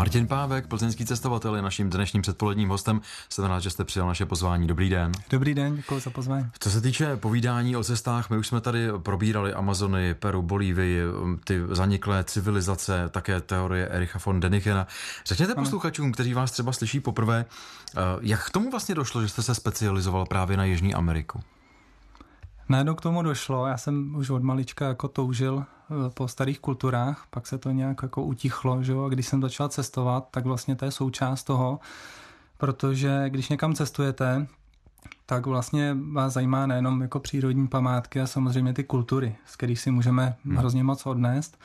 Martin Pávek, plzeňský cestovatel, je naším dnešním předpoledním hostem. Jsem rád, že jste přijal naše pozvání. Dobrý den. Dobrý den, děkuji za pozvání. Co se týče povídání o cestách, my už jsme tady probírali Amazony, Peru, Bolívii, ty zaniklé civilizace, také teorie Ericha von Däniken. Řekněte posluchačům, kteří vás třeba slyší poprvé, jak k tomu vlastně došlo, že jste se specializoval právě na Jižní Ameriku? Najednou k tomu došlo, já jsem už od malička jako toužil po starých kulturách, pak se to nějak jako utichlo, že jo? A když jsem začal cestovat, tak vlastně to je součást toho, protože když někam cestujete, tak vlastně vás zajímá nejenom jako přírodní památky a samozřejmě ty kultury, z kterých si můžeme hrozně moc odnést.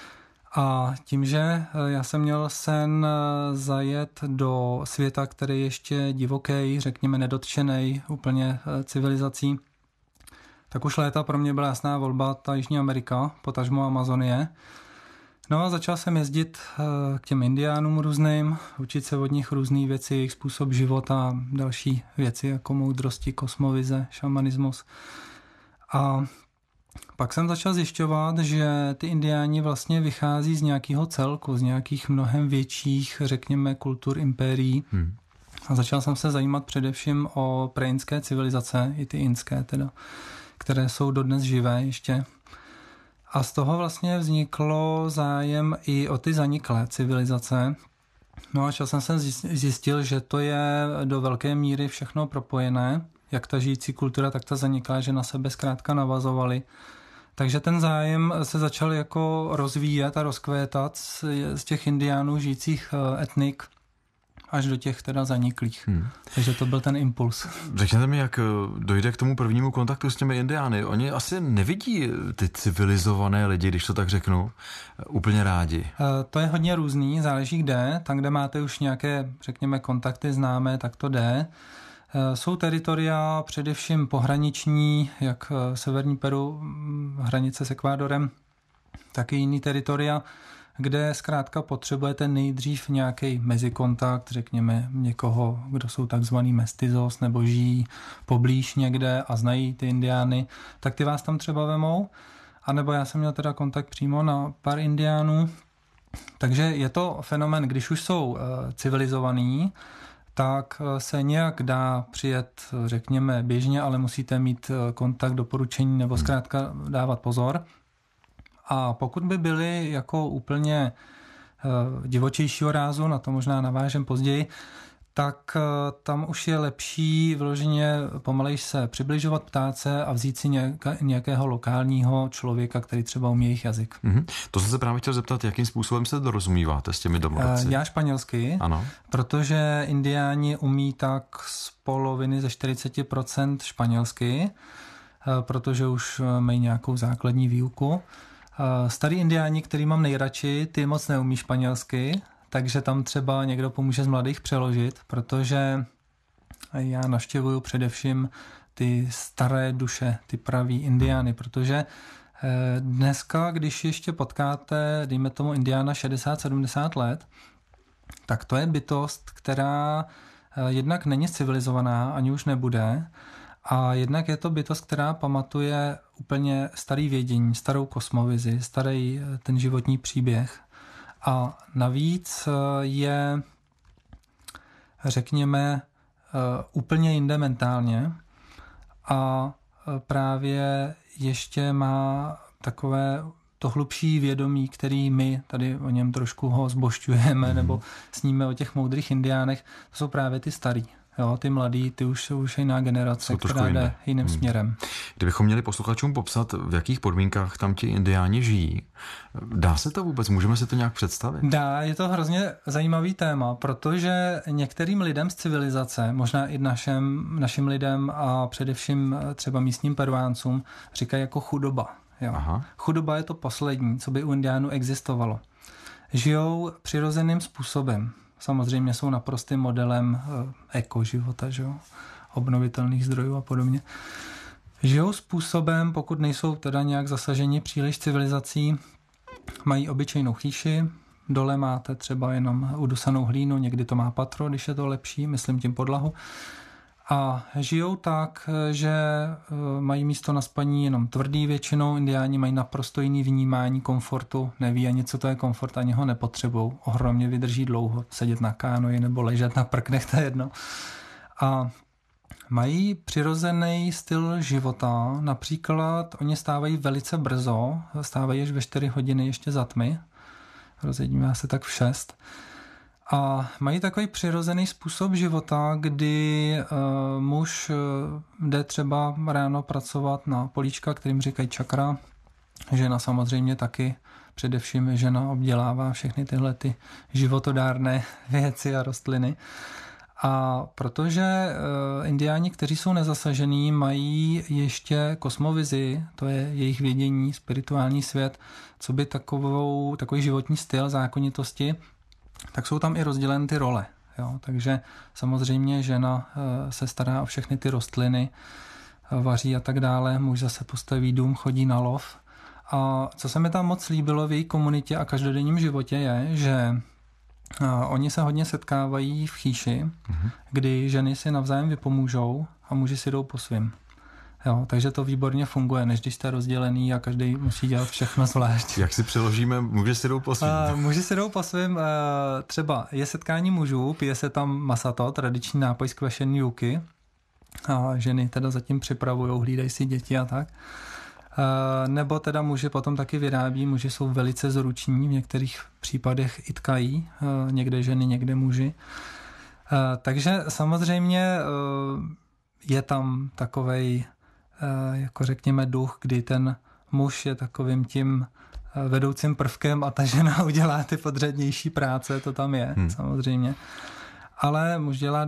A tím, že já jsem měl sen zajet do světa, který je ještě divoký, řekněme nedotčený úplně civilizací, tak už léta pro mě byla jasná volba ta Jižní Amerika, potažmo Amazonie. No a začal jsem jezdit k těm indiánům různým, učit se od nich různé věci, jejich způsob života, další věci jako moudrosti, kosmovize, šamanismus. A pak jsem začal zjišťovat, že ty indiáni vlastně vychází z nějakého celku, z nějakých mnohem větších, řekněme, kultur, impérií. A začal jsem se zajímat především o preinské civilizace, i ty inské teda, které jsou dodnes živé ještě. A z toho vlastně vzniklo zájem i o ty zaniklé civilizace. No a časem jsem zjistil, že to je do velké míry všechno propojené, jak ta žijící kultura, tak ta zaniklá, že na sebe zkrátka navazovaly. Takže ten zájem se začal jako rozvíjet a rozkvétat z těch indiánů žijících etnik až do těch teda zaniklých. Takže to byl ten impuls. Řekněte mi, jak dojde k tomu prvnímu kontaktu s těmi indiány. Oni asi nevidí ty civilizované lidi, když to tak řeknu, úplně rádi. To je hodně různý, záleží kde. Tam, kde máte už nějaké, řekněme, kontakty známé, tak to jde. Jsou teritoria především pohraniční, jak severní Peru, hranice s Ekvádorem, tak i jiný teritoria, kde zkrátka potřebujete nejdřív nějaký mezikontakt, řekněme někoho, kdo jsou takzvaný mestizos nebo žijí poblíž někde a znají ty indiány, tak ty vás tam třeba vemou. A nebo já jsem měl teda kontakt přímo na pár indiánů. Takže je to fenomén, když už jsou civilizovaný, tak se nějak dá přijet, řekněme, běžně, ale musíte mít kontakt, doporučení nebo zkrátka dávat pozor. A pokud by byli jako úplně divočejšího rázu, na to možná navážem později, tak tam už je lepší vyloženě pomalejš se přibližovat, ptát se a vzít si nějakého lokálního člověka, který třeba umí jejich jazyk. To jsem se právě chtěl zeptat, jakým způsobem se dorozumíváte s těmi domorodci? Já španělsky, ano. Protože indiáni umí tak z poloviny ze 40% španělsky, protože už mají nějakou základní výuku. Starý indiáni, který mám nejradši, ty moc neumí španělsky, takže tam třeba někdo pomůže z mladých přeložit, protože já navštěvuju především ty staré duše, ty praví indiány, protože dneska, když ještě potkáte, dejme tomu indiána 60-70 let, tak to je bytost, která jednak není civilizovaná, ani už nebude, a jednak je to bytost, která pamatuje úplně starý vědění, starou kosmovizi, starý ten životní příběh. A navíc je, řekněme, úplně jinde mentálně a právě ještě má takové to hlubší vědomí, který my tady o něm trošku ho zbožťujeme nebo sníme o těch moudrých indiánech, to jsou právě ty starý. Jo, ty mladí, ty už jsou jiná generace, která jde jiným směrem. Kdybychom měli posluchačům popsat, v jakých podmínkách tam ti indiáni žijí, dá se to vůbec? Můžeme si to nějak představit? Dá, je to hrozně zajímavý téma, protože některým lidem z civilizace, možná i našim lidem a především třeba místním Peruáncům, říkají jako chudoba. Jo. Chudoba je to poslední, co by u indiánů existovalo. Žijou přirozeným způsobem. Samozřejmě jsou naprostým modelem ekoživota, že jo? Obnovitelných zdrojů a podobně. Žijou způsobem, pokud nejsou teda nějak zasaženi příliš civilizací, mají obyčejnou chýši, dole máte třeba jenom udusanou hlínu, někdy to má patro, když je to lepší, myslím tím podlahu. A žijou tak, že mají místo na spaní jenom tvrdý většinou. Indiáni mají naprosto jiný vnímání komfortu, neví ani, co to je komfort, ani ho nepotřebují. Ohromně vydrží dlouho sedět na kánoji nebo ležet na prknech, to je jedno. A mají přirozený styl života, například oni stávají velice brzo, stávají až ve 4 hodiny ještě za tmy, rozjedíme se tak v 6. A mají takový přirozený způsob života, kdy muž jde třeba ráno pracovat na políčka, kterým říkají čakra. Žena samozřejmě taky, především žena obdělává všechny tyhle ty životodárné věci a rostliny. A protože indiáni, kteří jsou nezasažení, mají ještě kosmovizi, to je jejich vědění, spirituální svět, co by takový životní styl, zákonitosti, tak jsou tam i rozděleny ty role. Jo? Takže samozřejmě žena se stará o všechny ty rostliny, vaří a tak dále, muž zase postaví dům, chodí na lov. A co se mi tam moc líbilo v její komunitě a každodenním životě je, že oni se hodně setkávají v chýši, kdy ženy si navzájem vypomůžou a muži si jdou po svým. Jo, takže to výborně funguje, než když jste rozdělený a každý musí dělat všechno zvlášť. Jak si přeložíme, muži si jdou po svým? Muži si jdou po svým, třeba je setkání mužů, pije se tam masato, tradiční nápoj z kvašený juky, a ženy teda zatím připravujou, hlídají si děti a tak. Nebo teda muži potom taky vyrábí, muži jsou velice zruční, v některých případech i tkají, někde ženy, někde muži. Takže samozřejmě je tam takovej, jako řekněme, duch, kdy ten muž je takovým tím vedoucím prvkem a ta žena udělá ty podřadnější práce, to tam je, samozřejmě. Ale muž dělá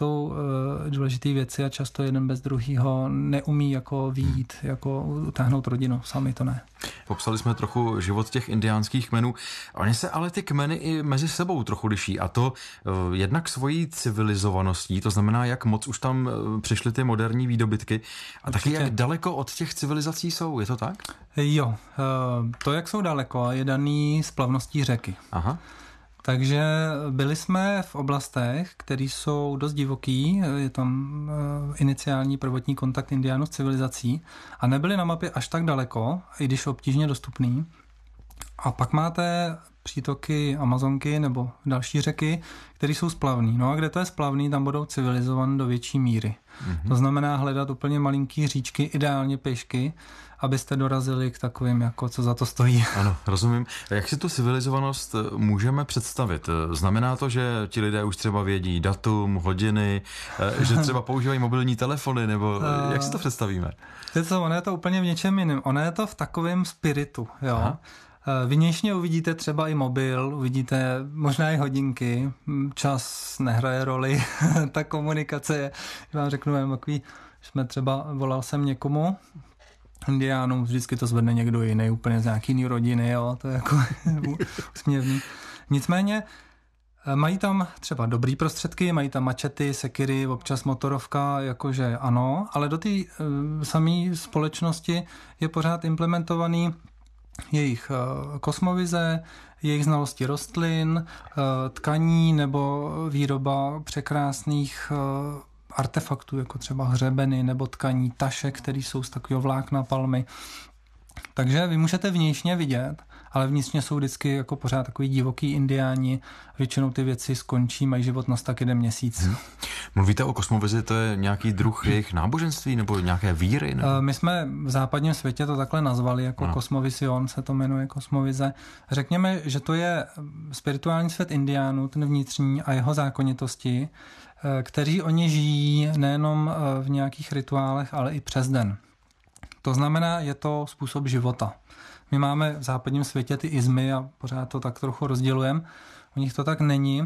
důležitý věci a často jeden bez druhýho neumí jako vyjít, jako utáhnout rodinu, sami to ne. Popsali jsme trochu život těch indiánských kmenů. Oni se ale ty kmeny i mezi sebou trochu liší a to jednak svojí civilizovaností, to znamená, jak moc už tam přišly ty moderní výdobytky a taky jak daleko od těch civilizací jsou, je to tak? Jo, to, jak jsou daleko, je daný splavností řeky. Aha. Takže byli jsme v oblastech, které jsou dost divoký, je tam iniciální prvotní kontakt indiánů s civilizací a nebyli na mapě až tak daleko, i když obtížně dostupný. A pak máte přítoky Amazonky nebo další řeky, které jsou splavný. No a kde to je splavný, tam budou civilizované do větší míry. To znamená hledat úplně malinký říčky, ideálně pěšky, abyste dorazili k takovým, jako co za to stojí. Ano, rozumím. Jak si tu civilizovanost můžeme představit? Znamená to, že ti lidé už třeba vědí datum, hodiny, že třeba používají mobilní telefony, nebo jak si to představíme? Ono je to úplně v něčem jiném. Ono je to v takovém spiritu, jo. Aha. Vnějšně uvidíte třeba i mobil, uvidíte možná i hodinky, čas nehraje roli, ta komunikace je, vám řeknu, takový, volal jsem někomu, indiánům, vždycky to zvedne někdo jiný, úplně z nějaký jiný rodiny, jo, to je jako úsměvný. Nicméně mají tam třeba dobrý prostředky, mají tam mačety, sekiry, občas motorovka, jakože ano, ale do té samé společnosti je pořád implementovaný jejich kosmovize, jejich znalosti rostlin, tkaní nebo výroba překrásných artefaktů, jako třeba hřebeny nebo tkaní tašek, které jsou z takového vlákna palmy. Takže vy můžete vnějšně vidět, ale vnitřně jsou vždycky jako pořád takový divoký indiáni. Většinou ty věci skončí, mají životnost tak 1 měsíc. Mluvíte o kosmovizi, to je nějaký druh jejich náboženství nebo nějaké víry? Nebo? My jsme v západním světě to takhle nazvali, jako kosmovision se to jmenuje, kosmovize. Řekněme, že to je spirituální svět indiánů, ten vnitřní a jeho zákonitosti, kteří oni žijí nejenom v nějakých rituálech, ale i přes den. To znamená, je to způsob života. My máme v západním světě ty izmy a pořád to tak trochu rozdělujeme. U nich to tak není.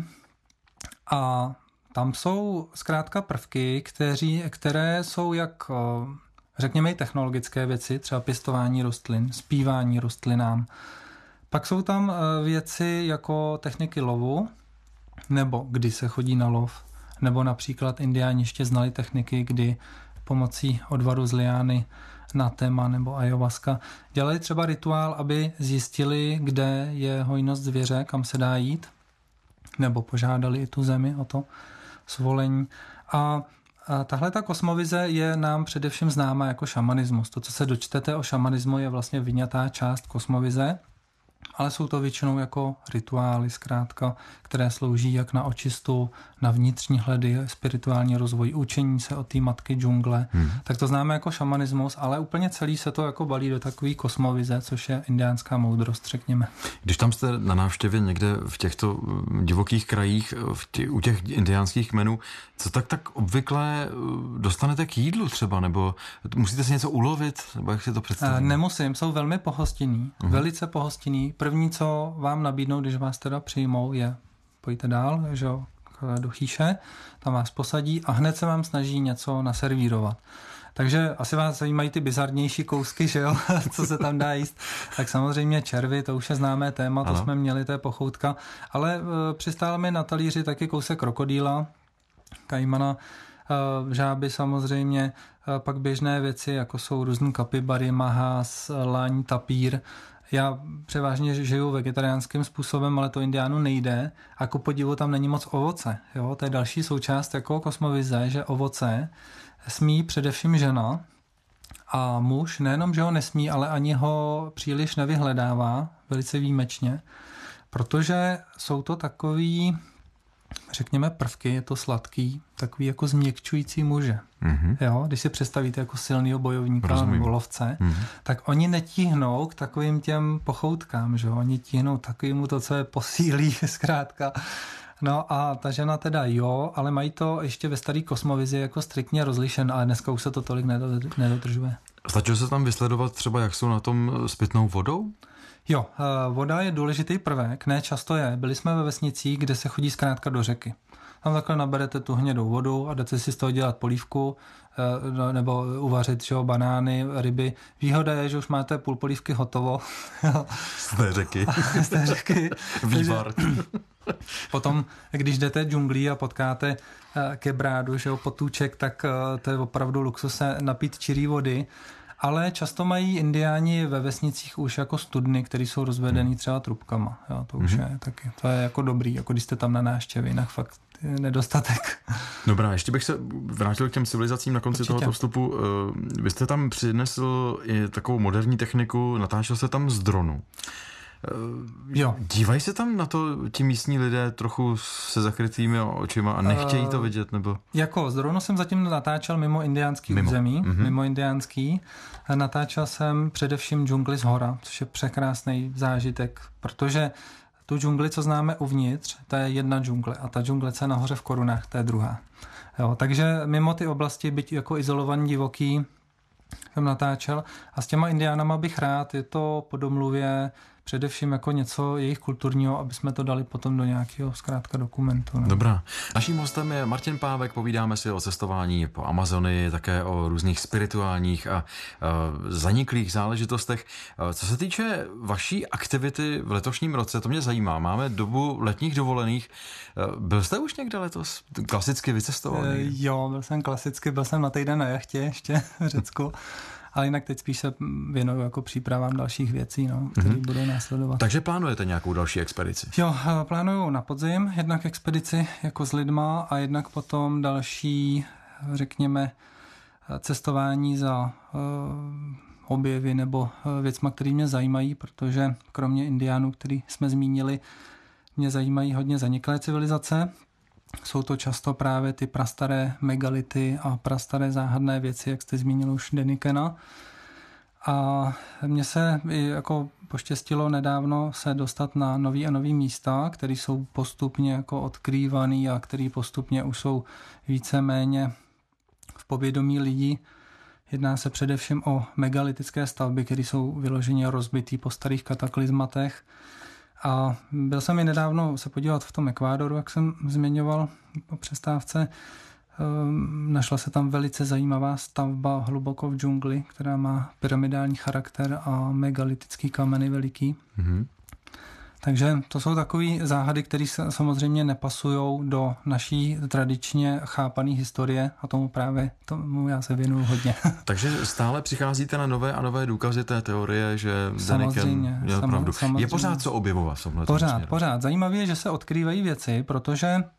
A tam jsou zkrátka prvky, které jsou jak, řekněme, i technologické věci, třeba pěstování rostlin, zpívání rostlinám. Pak jsou tam věci jako techniky lovu, nebo kdy se chodí na lov, nebo například indiáni ještě znali techniky, kdy pomocí odvaru z liány natema nebo ayahuasca dělali třeba rituál, aby zjistili, kde je hojnost zvěře, kam se dá jít, nebo požádali i tu zemi o to svolení. A A tahle ta kosmovize je nám především známa jako šamanismus. To, co se dočtete o šamanismu, je vlastně vyňatá část kosmovize, ale jsou to většinou jako rituály zkrátka, které slouží jak na očistu, na vnitřní hledy, spirituální rozvoj, učení se od té matky džungle. Tak to známe jako šamanismus, ale úplně celý se to jako balí do takový kosmovize, což je indiánská moudrost, řekněme. Když tam jste na návštěvě někde v těchto divokých krajích, u těch indiánských kmenů, co tak obvykle dostanete k jídlu třeba, nebo musíte si něco ulovit, nebo jak si to představit? Nemusím, jsou velmi pohostinní, velice pohostinní. První, co vám nabídnou, když vás teda přijmou, je pojďte dál, že jo, do chýše, tam vás posadí a hned se vám snaží něco naservírovat. Takže asi vás zajímají ty bizarnější kousky, že jo, co se tam dá jíst. Tak samozřejmě červy, to už je známé téma, to jsme měli, to je pochoutka. Ale přistál mi na talíři taky kousek krokodýla, kajmana, žáby samozřejmě, pak běžné věci, jako jsou různý kapibary, mahas, laň, tapír. Já převážně žiju vegetariánským způsobem, ale to Indiánu nejde a ku podivu tam není moc ovoce. Jo? To je další součást jako kosmovize, že ovoce smí především žena a muž nejenom, že ho nesmí, ale ani ho příliš nevyhledává, velice výjimečně, protože jsou to takový, řekněme, prvky, je to sladký, takový jako změkčující muže. Jo, když si představíte jako silného bojovníka nebo lovce, tak oni netíhnou k takovým těm pochoutkám, že jo? Oni tíhnou takovému to, co je posílí zkrátka. No a ta žena teda jo, ale mají to ještě ve starý kosmovizi jako striktně rozlišen, ale dneska už se to tolik nedodržuje. Stačilo se tam vysledovat třeba, jak jsou na tom s pitnou vodou? Jo, voda je důležitý prvek, ne často je. Byli jsme ve vesnicích, kde se chodí zkrátka do řeky. Tam takhle naberete tu hnědou vodu a jdete si z toho dělat polívku nebo uvařit, že jo, banány, ryby. Výhoda je, že už máte půl polívky hotovo. Z té řeky. Z té řeky. Vývar. Potom, když jdete džunglí a potkáte kebrádu, že jo, potůček, tak to je opravdu luxus se napít čirý vody. Ale často mají Indiáni ve vesnicích už jako studny, které jsou rozvedený třeba trubkama. Jo, to už je taky. To je jako dobrý, jako když jste tam na návštěvě, jinak fakt je nedostatek. Dobrá, ještě bych se vrátil k těm civilizacím na konci tohoto vstupu. Vy jste tam přinesl i takovou moderní techniku, natáčel se tam z dronu. Jo. Dívají se tam na to ti místní lidé trochu se zakrytými očima a nechtějí to vidět, nebo? Jako z dronu jsem zatím natáčel mimo indiánský území, mimo indiánský. Natáčel jsem především džungli z hora, což je překrásný zážitek, protože tu džungli, co známe uvnitř, to je jedna džungle a ta džungle, co je nahoře v korunách, to je druhá. Jo, takže mimo ty oblasti, byť jako izolovaný divoký, jsem natáčel a s těma indiánama bych rád, je to po domluvě především jako něco jejich kulturního, aby jsme to dali potom do nějakého zkrátka dokumentu. Ne? Dobrá. Naším hostem je Martin Pávek, povídáme si o cestování po Amazonii, také o různých spirituálních a zaniklých záležitostech. Co se týče vaší aktivity v letošním roce, to mě zajímá. Máme dobu letních dovolených. Byl jste už někde letos klasicky vycestovaný? Jo, byl jsem na týden na jachtě ještě v Řecku. Ale jinak teď spíš se věnuju jako přípravám dalších věcí, no, které budou následovat. Takže plánujete nějakou další expedici? Jo, plánuju na podzim jednak expedici jako s lidma a jednak potom další, řekněme, cestování za objevy nebo věcma, které mě zajímají, protože kromě Indiánů, který jsme zmínili, mě zajímají hodně zaniklé civilizace. Jsou to často právě ty prastaré megality a prastaré záhadné věci, jak jste zmínil už Denikena. A mně se jako poštěstilo nedávno se dostat na nový a nový místa, které jsou postupně jako odkrývaný a které postupně už jsou víceméně v povědomí lidí. Jedná se především o megalitické stavby, které jsou vyloženě rozbitý po starých kataklizmatech. A byl jsem i nedávno se podívat v tom Ekvádoru, jak jsem zmiňoval po přestávce. Našla se tam velice zajímavá stavba hluboko v džungli, která má pyramidální charakter a megalitický kameny veliký. Takže to jsou takové záhady, které samozřejmě nepasují do naší tradičně chápané historie a tomu já se věnuju hodně. Takže stále přicházíte na nové a nové důkazy té teorie, že Deniken měl pravdu. Je pořád co objevovat v tomhle? Pořád. Zajímavé je, že se odkrývají věci, protože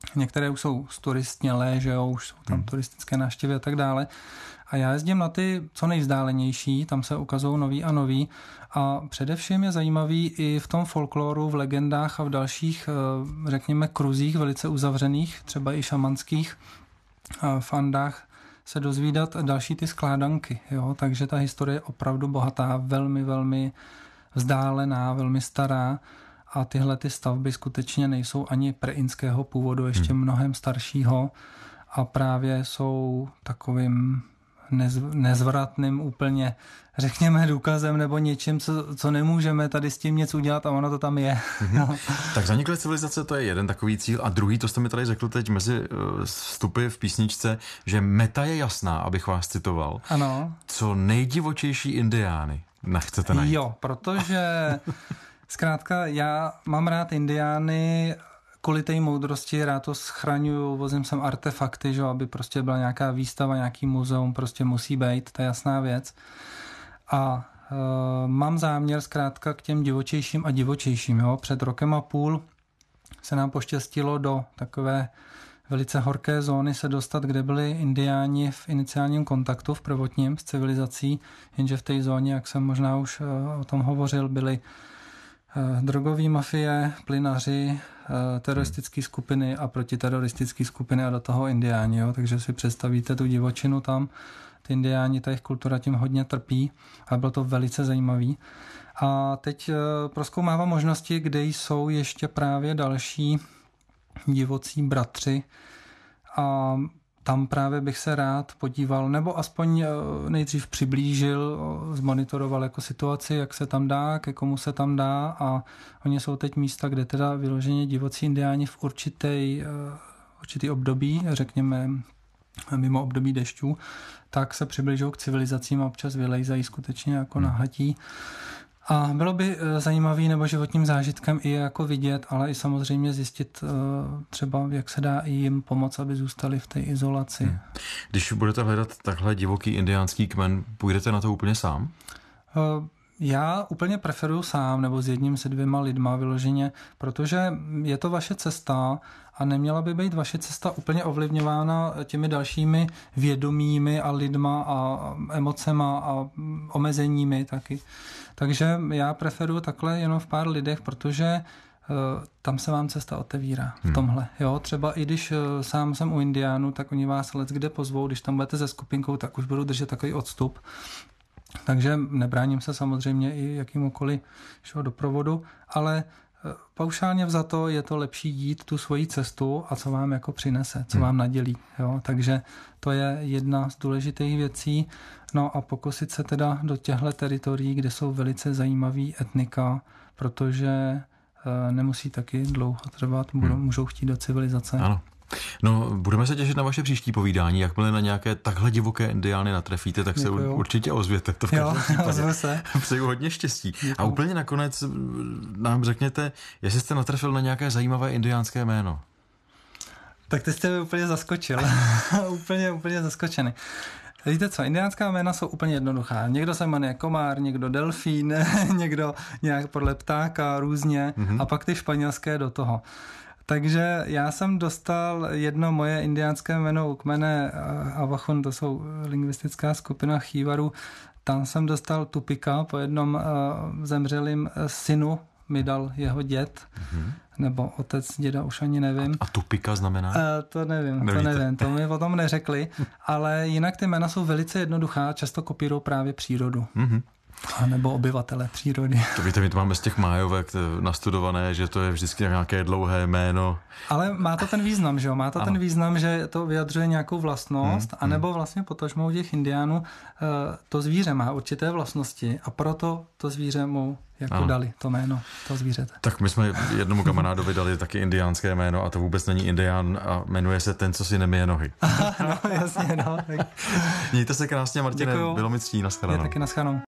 Některé už jsou zturistnělé, že jo, už jsou tam turistické návštěvy a tak dále. A já jezdím na ty co nejvzdálenější, tam se ukazují nový a nový. A především je zajímavý i v tom folkloru, v legendách a v dalších, řekněme, kruzích velice uzavřených, třeba i šamanských fandách, se dozvídat další ty skládanky. Jo? Takže ta historie je opravdu bohatá, velmi, velmi vzdálená, velmi stará. A tyhle ty stavby skutečně nejsou ani preinského původu, ještě mnohem staršího a právě jsou takovým nezvratným úplně, řekněme, důkazem nebo něčím, co nemůžeme tady s tím nic udělat a ono to tam je. Tak zaniklé civilizace, to je jeden takový cíl a druhý, to jste mi tady řekl teď mezi vstupy v písničce, že meta je jasná, abych vás citoval. Ano. Co nejdivočejší indiány chcete najít. Jo, protože zkrátka já mám rád indiány kvůli té moudrosti, rád to schraňuju, vozím sem artefakty, že, aby prostě byla nějaká výstava, nějaký muzeum, prostě musí být, to je jasná věc. A mám záměr zkrátka k těm divočejším a divočejším. Jo. Před rokem a půl se nám poštěstilo do takové velice horké zóny se dostat, kde byli indiáni v iniciálním kontaktu, v prvotním s civilizací, jenže v té zóně, jak jsem možná už o tom hovořil, byly drogové mafie, plynaři, teroristické skupiny a protiteroristické skupiny a do toho indiáni. Jo? Takže si představíte tu divočinu tam, ty indiáni, ta jejich kultura tím hodně trpí a bylo to velice zajímavý. A teď prozkoumávám možnosti, kde jsou ještě právě další divocí bratři a tam právě bych se rád podíval, nebo aspoň nejdřív přiblížil, zmonitoroval jako situaci, jak se tam dá, ke komu se tam dá a oni jsou teď místa, kde teda vyloženě divocí indiáni v určitý období, řekněme mimo období dešťů, tak se přibližují k civilizacím a občas vylejzají skutečně jako nahatí. A bylo by zajímavý nebo životním zážitkem i jako vidět, ale i samozřejmě zjistit třeba, jak se dá i jim pomoct, aby zůstali v té izolaci. Když budete hledat takhle divoký indiánský kmen, půjdete na to úplně sám? Já úplně preferuju sám nebo s jedním se 2 lidma vyloženě, protože je to vaše cesta a neměla by být vaše cesta úplně ovlivňována těmi dalšími vědomími a lidma a emocema a omezeními taky. Takže já preferuju takhle jenom v pár lidech, protože tam se vám cesta otevírá v tomhle. Jo, třeba i když sám jsem u indiánů, tak oni vás leckde pozvou, když tam budete se skupinkou, tak už budou držet takový odstup. Takže nebráním se samozřejmě i jakýmukoliv doprovodu, ale paušálně vzato je to lepší jít tu svoji cestu a co vám jako přinese, co vám nadělí. Jo? Takže to je jedna z důležitých věcí. No a pokusit se teda do těchto teritorií, kde jsou velice zajímavý etnika, protože nemusí taky dlouho trvat, můžou chtít do civilizace. Ano. No, budeme se těšit na vaše příští povídání. Jakmile na nějaké takhle divoké indiány natrefíte, tak Děkuju. Se určitě ozvěte. To v ozve se. Přeju hodně štěstí. Děkuju. A úplně nakonec nám řekněte, jestli jste natrefil na nějaké zajímavé indiánské jméno. Tak teď jste mě úplně zaskočil. úplně zaskočený. Víte co, indiánská jména jsou úplně jednoduchá. Někdo se jmenuje komár, někdo delfín, někdo nějak podle ptáka, různě a pak ty španělské do toho. Takže já jsem dostal jedno moje indiánské jméno u kmene Avachon, to jsou lingvistická skupina Chívarů. Tam jsem dostal Tupika, po jednom zemřelým synu mi dal jeho děd, nebo otec, děda, už ani nevím. A Tupika znamená? To nevím, to mi o tom neřekli, ale jinak ty jména jsou velice jednoduchá, často kopírují právě přírodu. A nebo obyvatele přírody. To víte, my to máme z těch májovek nastudované, že to je vždycky nějaké dlouhé jméno. Ale má to ten význam, že jo? Má to ten význam, že to vyjadřuje nějakou vlastnost, anebo vlastně potažmou těch indiánů to zvíře má určité vlastnosti a proto to zvíře mu jako dali to jméno, to zvířete. Tak my jsme jednomu kamarádovi dali taky indiánské jméno a to vůbec není indián a jmenuje se ten, co si nemyje nohy. No, jasně, no. Mějte se krásně, Martine, Děkuju. Bylo mi ctí, nashledanou. Je taky nashledanou.